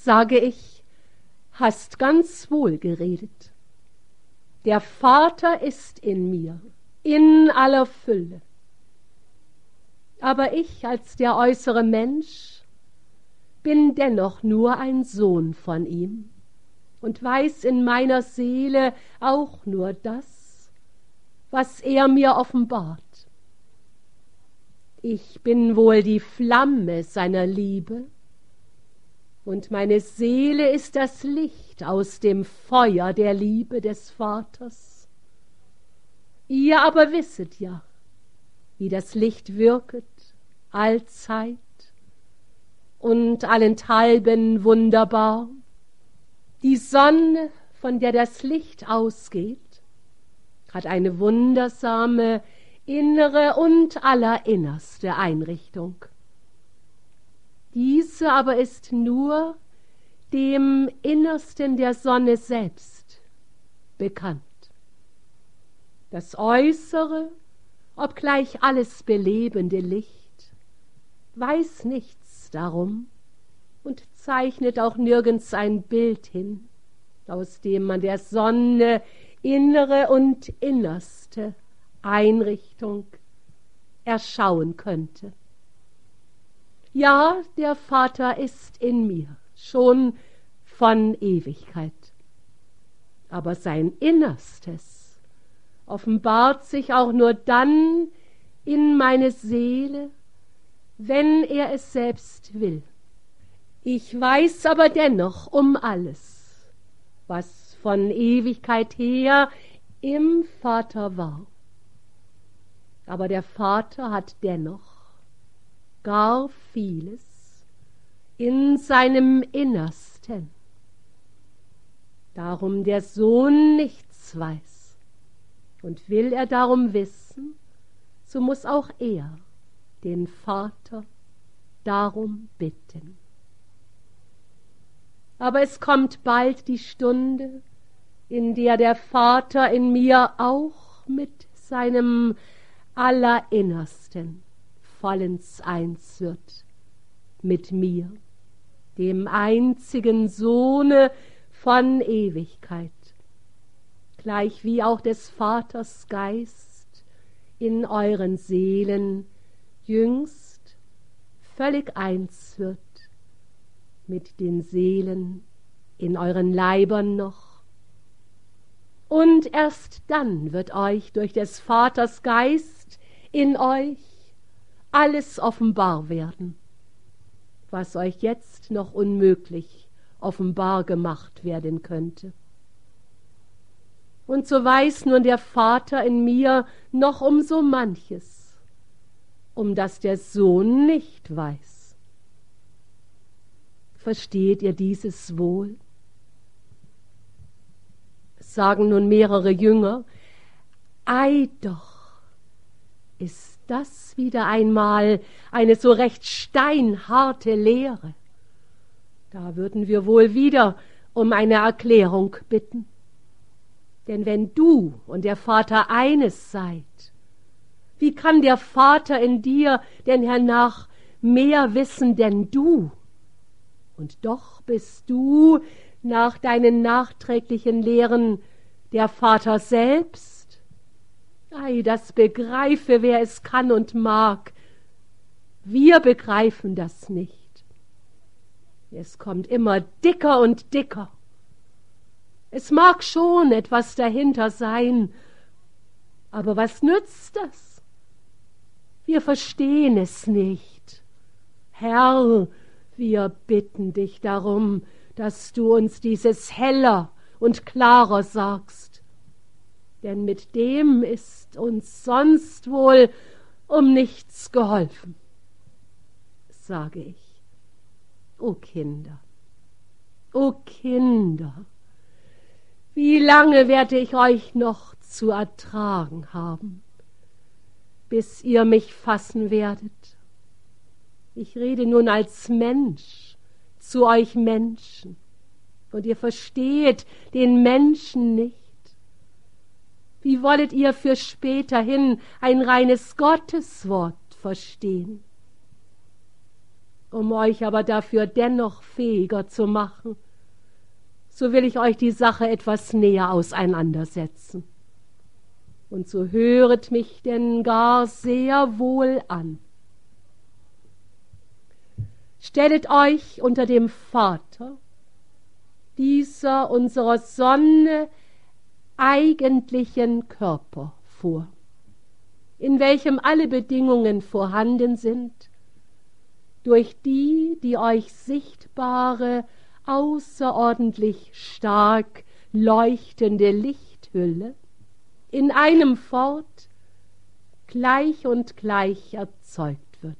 sage ich, hast ganz wohl geredet. Der Vater ist in mir, in aller Fülle. Aber ich als der äußere Mensch bin dennoch nur ein Sohn von ihm und weiß in meiner Seele auch nur das, was er mir offenbart. Ich bin wohl die Flamme seiner Liebe, und meine Seele ist das Licht aus dem Feuer der Liebe des Vaters. Ihr aber wisset ja, wie das Licht wirket, allzeit und allenthalben wunderbar. Die Sonne, von der das Licht ausgeht, hat eine wundersame innere und allerinnerste Einrichtung. Diese aber ist nur dem Innersten der Sonne selbst bekannt. Das äußere, obgleich alles belebende Licht, weiß nichts darum und zeichnet auch nirgends ein Bild hin, aus dem man der Sonne innere und innerste Einrichtung erschauen könnte. Ja, der Vater ist in mir, schon von Ewigkeit. Aber sein Innerstes offenbart sich auch nur dann in meine Seele, wenn er es selbst will. Ich weiß aber dennoch um alles, was von Ewigkeit her im Vater war. Aber der Vater hat dennoch gar vieles in seinem Innersten. Darum der Sohn nichts weiß. Und will er darum wissen, so muss auch er den Vater darum bitten. Aber es kommt bald die Stunde, in der der Vater in mir auch mit seinem Allerinnersten vollends eins wird, mit mir, dem einzigen Sohne von Ewigkeit, gleich wie auch des Vaters Geist in euren Seelen jüngst völlig eins wird mit den Seelen in euren Leibern noch. Und erst dann wird euch durch des Vaters Geist in euch alles offenbar werden, was euch jetzt noch unmöglich offenbar gemacht werden könnte. Und so weiß nun der Vater in mir noch um so manches, um das der Sohn nicht weiß. Versteht ihr dieses wohl? Es sagen nun mehrere Jünger, ei doch, ist das wieder einmal eine so recht steinharte Lehre. Da würden wir wohl wieder um eine Erklärung bitten. Denn wenn du und der Vater eines seid, wie kann der Vater in dir denn hernach mehr wissen denn du? Und doch bist du nach deinen nachträglichen Lehren der Vater selbst? Ei, das begreife, wer es kann und mag. Wir begreifen das nicht. Es kommt immer dicker und dicker. Es mag schon etwas dahinter sein, aber was nützt das? Wir verstehen es nicht. Herr, wir bitten dich darum, dass du uns dieses heller und klarer sagst. Denn mit dem ist uns sonst wohl um nichts geholfen. Sage ich, o Kinder, wie lange werde ich euch noch zu ertragen haben, bis ihr mich fassen werdet? Ich rede nun als Mensch zu euch Menschen, und ihr versteht den Menschen nicht. Wie wollet ihr für späterhin ein reines Gotteswort verstehen? Um euch aber dafür dennoch fähiger zu machen, so will ich euch die Sache etwas näher auseinandersetzen. Und so höret mich denn gar sehr wohl an. Stellet euch unter dem Vater dieser unserer Sonne eigentlichen Körper vor, in welchem alle Bedingungen vorhanden sind, durch die euch sichtbare, außerordentlich stark leuchtende Lichthülle in einem fort gleich und gleich erzeugt wird.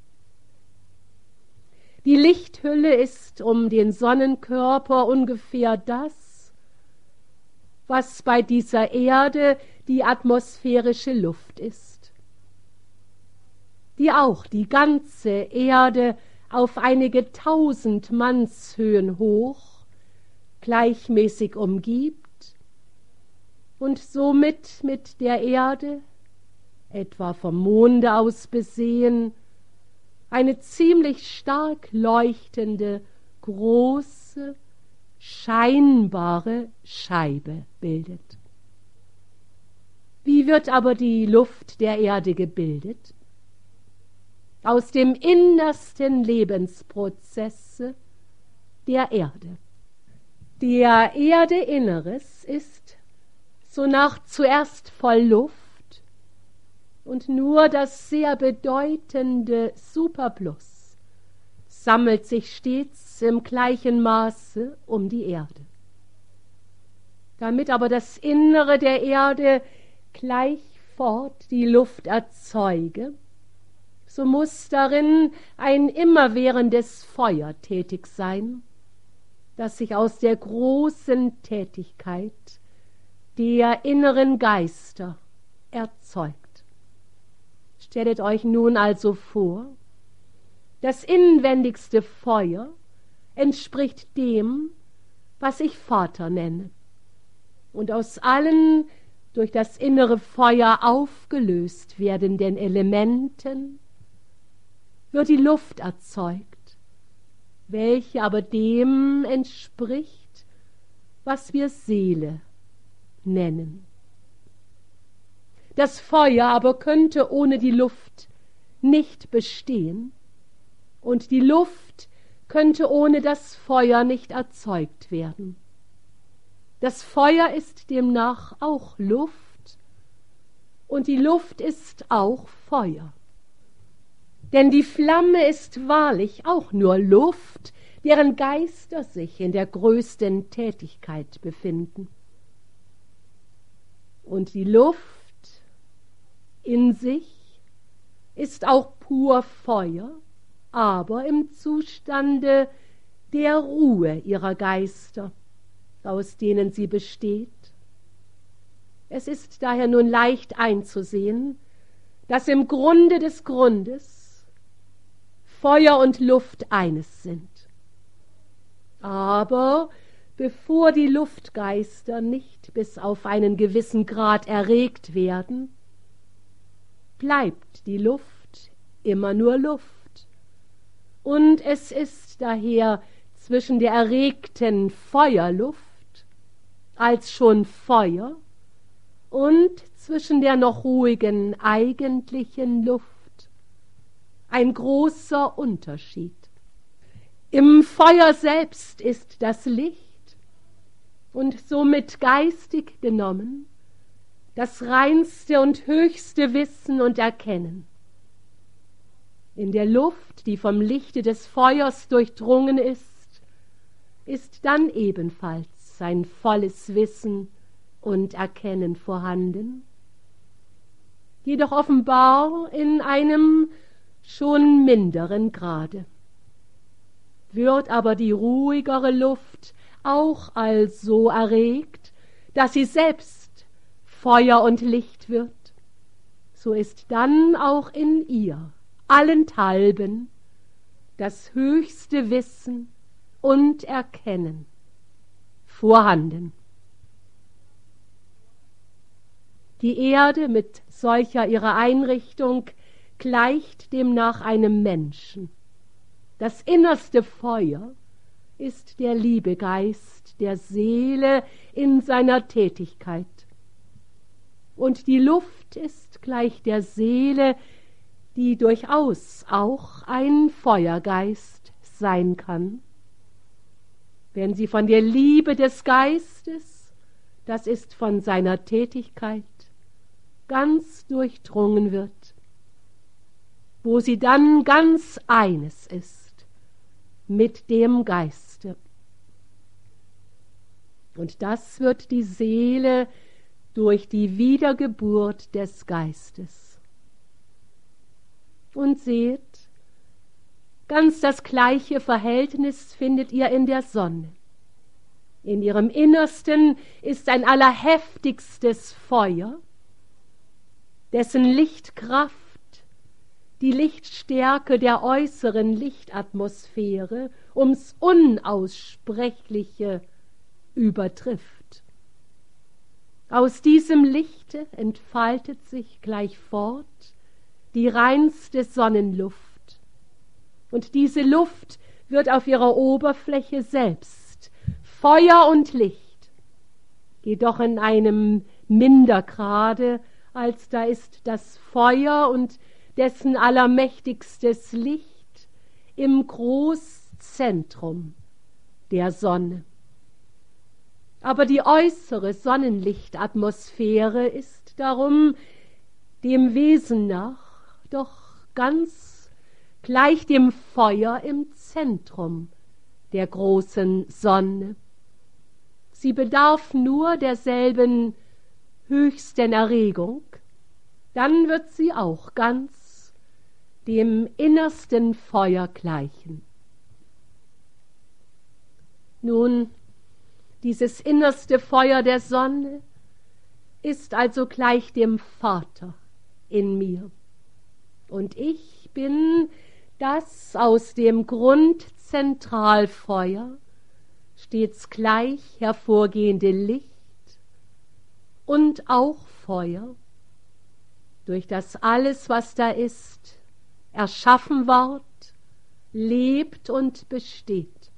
Die Lichthülle ist um den Sonnenkörper ungefähr das, was bei dieser Erde die atmosphärische Luft ist, die auch die ganze Erde auf einige 1000 Mannshöhen hoch gleichmäßig umgibt und somit mit der Erde, etwa vom Monde aus besehen, eine ziemlich stark leuchtende, große, scheinbare Scheibe bildet. Wie wird aber die Luft der Erde gebildet? Aus dem innersten Lebensprozesse der Erde. Der Erdeinneres ist sonach zuerst voll Luft, und nur das sehr bedeutende Superplus sammelt sich stets im gleichen Maße um die Erde. Damit aber das Innere der Erde gleich fort die Luft erzeuge, so muss darin ein immerwährendes Feuer tätig sein, das sich aus der großen Tätigkeit der inneren Geister erzeugt. Stellet euch nun also vor, das inwendigste Feuer entspricht dem, was ich Vater nenne, und aus allen durch das innere Feuer aufgelöst werdenden Elementen wird die Luft erzeugt, welche aber dem entspricht, was wir Seele nennen. Das Feuer aber könnte ohne die Luft nicht bestehen, und die Luft könnte ohne das Feuer nicht erzeugt werden. Das Feuer ist demnach auch Luft, und die Luft ist auch Feuer. Denn die Flamme ist wahrlich auch nur Luft, deren Geister sich in der größten Tätigkeit befinden. Und die Luft in sich ist auch pur Feuer, aber im Zustande der Ruhe ihrer Geister, aus denen sie besteht. Es ist daher nun leicht einzusehen, dass im Grunde des Grundes Feuer und Luft eines sind. Aber bevor die Luftgeister nicht bis auf einen gewissen Grad erregt werden, bleibt die Luft immer nur Luft. Und es ist daher zwischen der erregten Feuerluft als schon Feuer und zwischen der noch ruhigen eigentlichen Luft ein großer Unterschied. Im Feuer selbst ist das Licht und somit geistig genommen das reinste und höchste Wissen und Erkennen. In der Luft, die vom Lichte des Feuers durchdrungen ist dann ebenfalls sein volles Wissen und Erkennen vorhanden, jedoch offenbar in einem schon minderen Grade. Wird aber die ruhigere Luft auch also erregt, dass sie selbst Feuer und Licht wird, so ist dann auch in ihr allenthalben das höchste Wissen und Erkennen vorhanden. Die Erde mit solcher ihrer Einrichtung gleicht demnach einem Menschen, Das innerste Feuer ist der Liebegeist der Seele in seiner Tätigkeit. Und die Luft ist gleich der Seele, die durchaus auch ein Feuergeist sein kann. Wenn sie von der Liebe des Geistes, das ist von seiner Tätigkeit, ganz durchdrungen wird, wo sie dann ganz eines ist mit dem Geiste. Und das wird die Seele durch die Wiedergeburt des Geistes. Und seht, ganz das gleiche Verhältnis findet ihr in der Sonne. In ihrem Innersten ist ein allerheftigstes Feuer, dessen Lichtkraft die Lichtstärke der äußeren Lichtatmosphäre ums Unaussprechliche übertrifft. Aus diesem Lichte entfaltet sich gleich fort die reinste Sonnenluft, und diese Luft wird auf ihrer Oberfläche selbst Feuer und Licht, jedoch in einem Mindergrade, als da ist das Feuer und dessen allermächtigstes Licht im Großzentrum der Sonne. Aber die äußere Sonnenlichtatmosphäre ist darum dem Wesen nach doch ganz gleich dem Feuer im Zentrum der großen Sonne. Sie bedarf nur derselben höchsten Erregung, dann wird sie auch ganz dem innersten Feuer gleichen. Nun, dieses innerste Feuer der Sonne ist also gleich dem Vater in mir. Und ich bin das aus dem Grundzentralfeuer stets gleich hervorgehende Licht und auch Feuer, durch das alles, was da ist, erschaffen ward, lebt und besteht.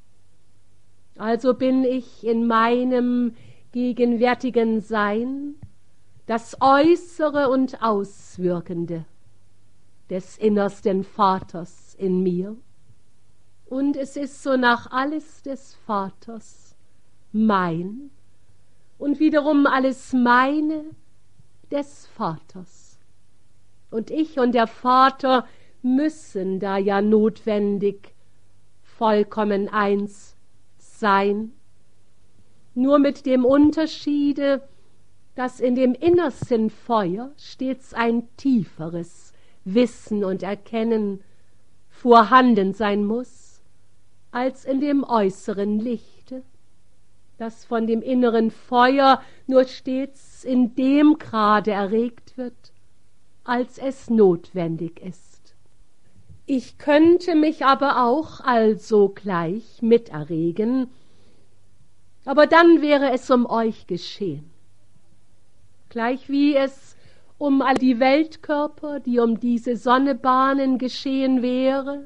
Also bin ich in meinem gegenwärtigen Sein das Äußere und Auswirkende des innersten Vaters in mir. Und es ist so nach alles des Vaters mein und wiederum alles meine des Vaters. Und ich und der Vater müssen da ja notwendig vollkommen eins sein, nur mit dem Unterschiede, dass in dem innersten Feuer stets ein tieferes Wissen und Erkennen vorhanden sein muss, als in dem äußeren Lichte, das von dem inneren Feuer nur stets in dem Grade erregt wird, als es notwendig ist. Ich könnte mich aber auch also gleich miterregen, aber dann wäre es um euch geschehen, gleich wie es um all die Weltkörper, die um diese Sonne bahnen, geschehen wäre,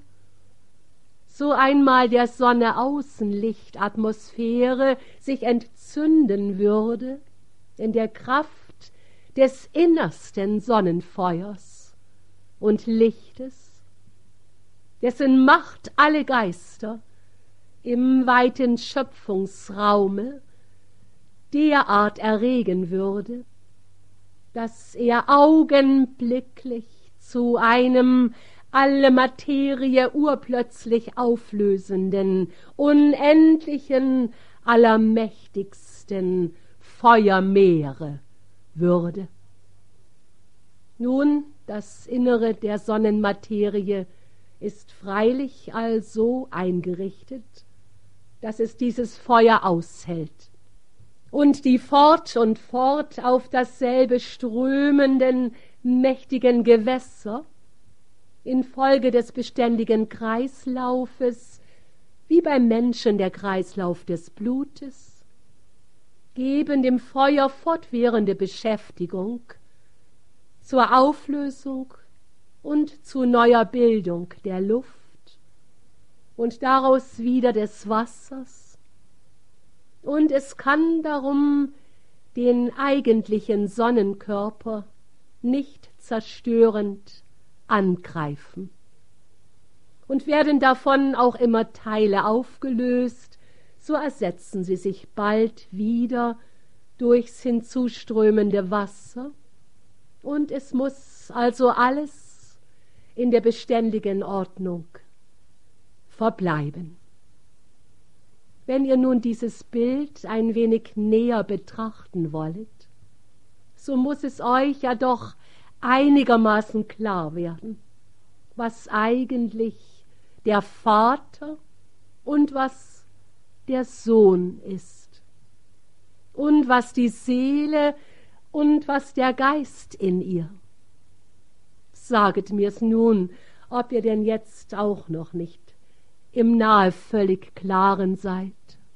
so einmal der Sonne Außenlichtatmosphäre sich entzünden würde in der Kraft des innersten Sonnenfeuers und Lichtes, dessen Macht alle Geister im weiten Schöpfungsraume derart erregen würde, dass er augenblicklich zu einem alle Materie urplötzlich auflösenden, unendlichen, allermächtigsten Feuermeere würde. Nun, das Innere der Sonnenmaterie ist freilich also eingerichtet, dass es dieses Feuer aushält und die fort und fort auf dasselbe strömenden, mächtigen Gewässer infolge des beständigen Kreislaufes, wie beim Menschen der Kreislauf des Blutes, geben dem Feuer fortwährende Beschäftigung zur Auflösung und zu neuer Bildung der Luft und daraus wieder des Wassers. Und es kann darum den eigentlichen Sonnenkörper nicht zerstörend angreifen. Und werden davon auch immer Teile aufgelöst, so ersetzen sie sich bald wieder durchs hinzuströmende Wasser, und es muss also alles in der beständigen Ordnung verbleiben. Wenn ihr nun dieses Bild ein wenig näher betrachten wollt, so muss es euch ja doch einigermaßen klar werden, was eigentlich der Vater und was der Sohn ist und was die Seele und was der Geist in ihr. Saget mir's nun, ob ihr denn jetzt auch noch nicht im nahe völlig Klaren seid.